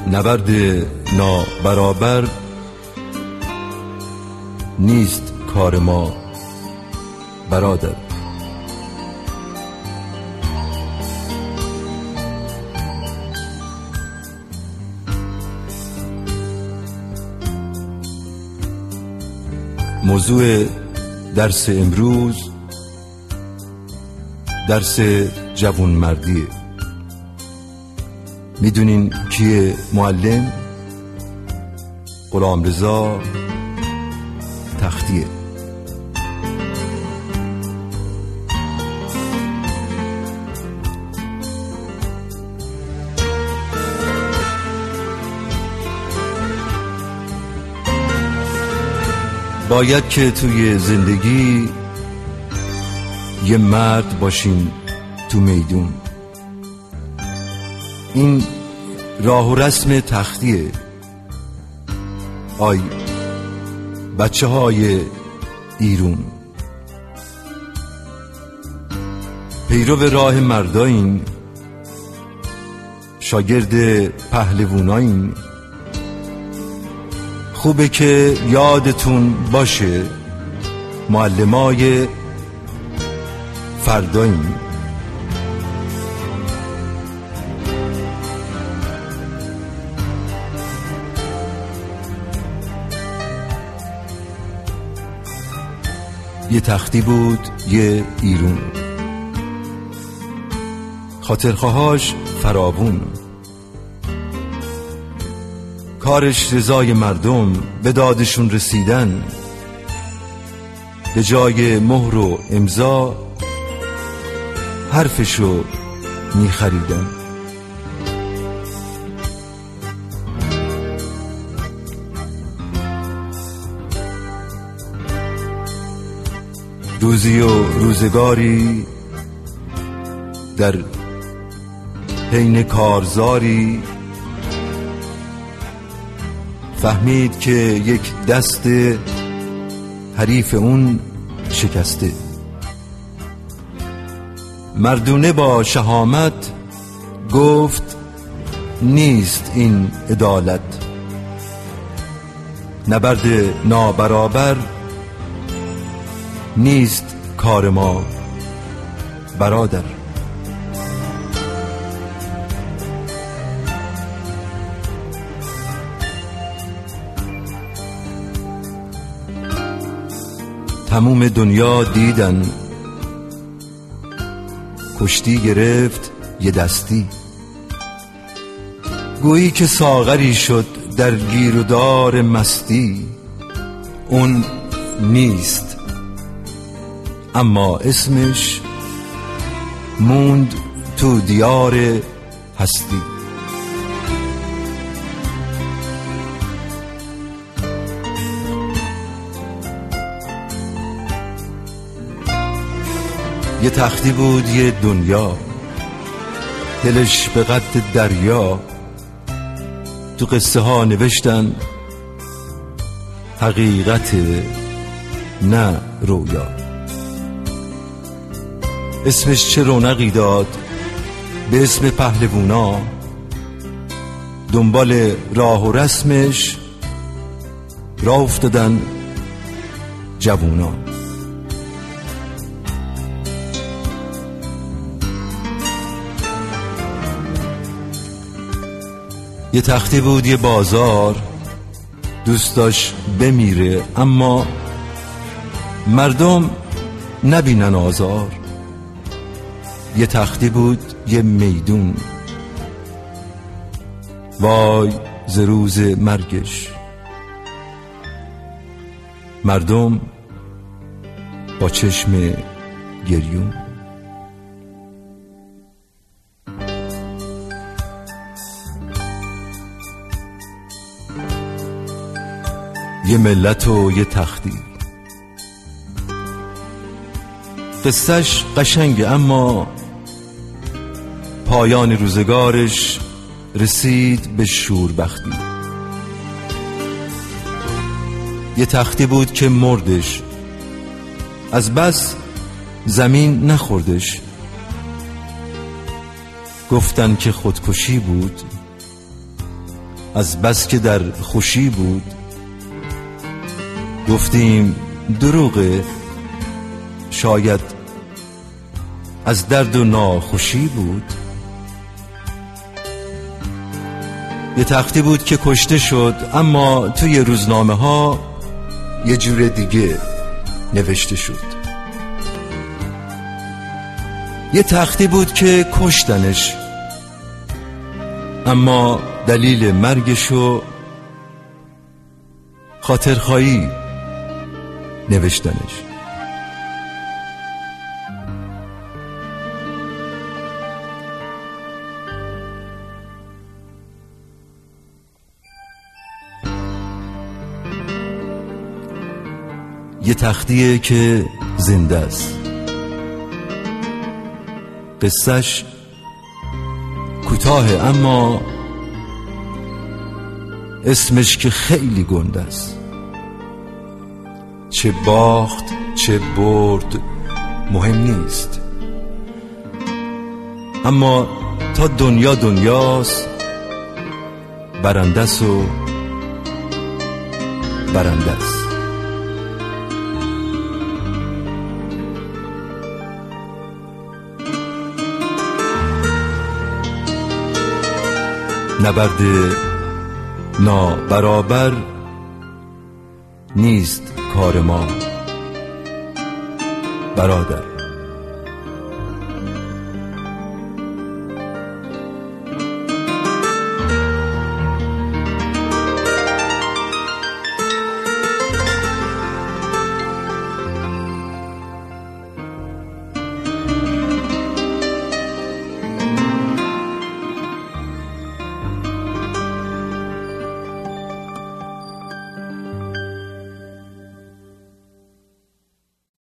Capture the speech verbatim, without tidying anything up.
نبرد نابرابر نیست کار ما برادر. موضوع درس امروز درس جوانمردیه. میدونین کیه معلم؟ غلامرضا تختیه. باید که توی زندگی یه مرد باشین تو میدون. این راه و رسم تختیه. آی بچه های ایرون، پیرو به راه مردایین، شاگرد پهلوونایین. خوبه که یادتون باشه معلمای فردایین. یه تختی بود یه ایرون، خاطرخواهاش فراوون. کارش رضای مردم، به دادشون رسیدن، به جای مهر و امضا حرفشو میخریدن. روزی و روزگاری در حین کارزاری فهمید که یک دست حریف اون شکسته. مردونه با شهامت گفت نیست این عدالت. نبرد نابرابر نیست کار ما برادر. تموم دنیا دیدن، کشتی گرفت یه دستی. گویی که ساغری شد در گیر و دار مستی. اون نیست اما اسمش موند تو دیار هستی. یه تختی بود یه دنیا، دلش به قد دریا. تو قصه ها نوشتن حقیقت نه رویا. اسمش چه رونقی داد به اسم پهلوونا. دنبال راه و رسمش راه افتادن جوونا. یه تختی بود یه بازار، دوست داشت بمیره اما مردم نبینن آزار. یه تختی بود یه میدون، وای ز روز مرگش. مردم با چشم گریون. یه ملت و یه تختی. قصهش قشنگه اما پایان روزگارش رسید به شوربختی. یه تختی بود که مردش، از بس زمین نخوردش. گفتن که خودکشی بود، از بس که در خوشی بود گفتیم دروغه، شاید از درد و ناخوشی بود. یه تختی بود که کشته شد، اما توی روزنامه ها یه جور دیگه نوشته شد. یه تختی بود که کشتنش، اما دلیل مرگشو خاطرخواهی نوشتنش. یه تختیه که زنده است، قصهش کوتاهه اما اسمش که خیلی گنده است. چه باخت چه برد مهم نیست، اما تا دنیا دنیاست برنده است و برنده است. نبرد نابرابر نیست کار ما برادر.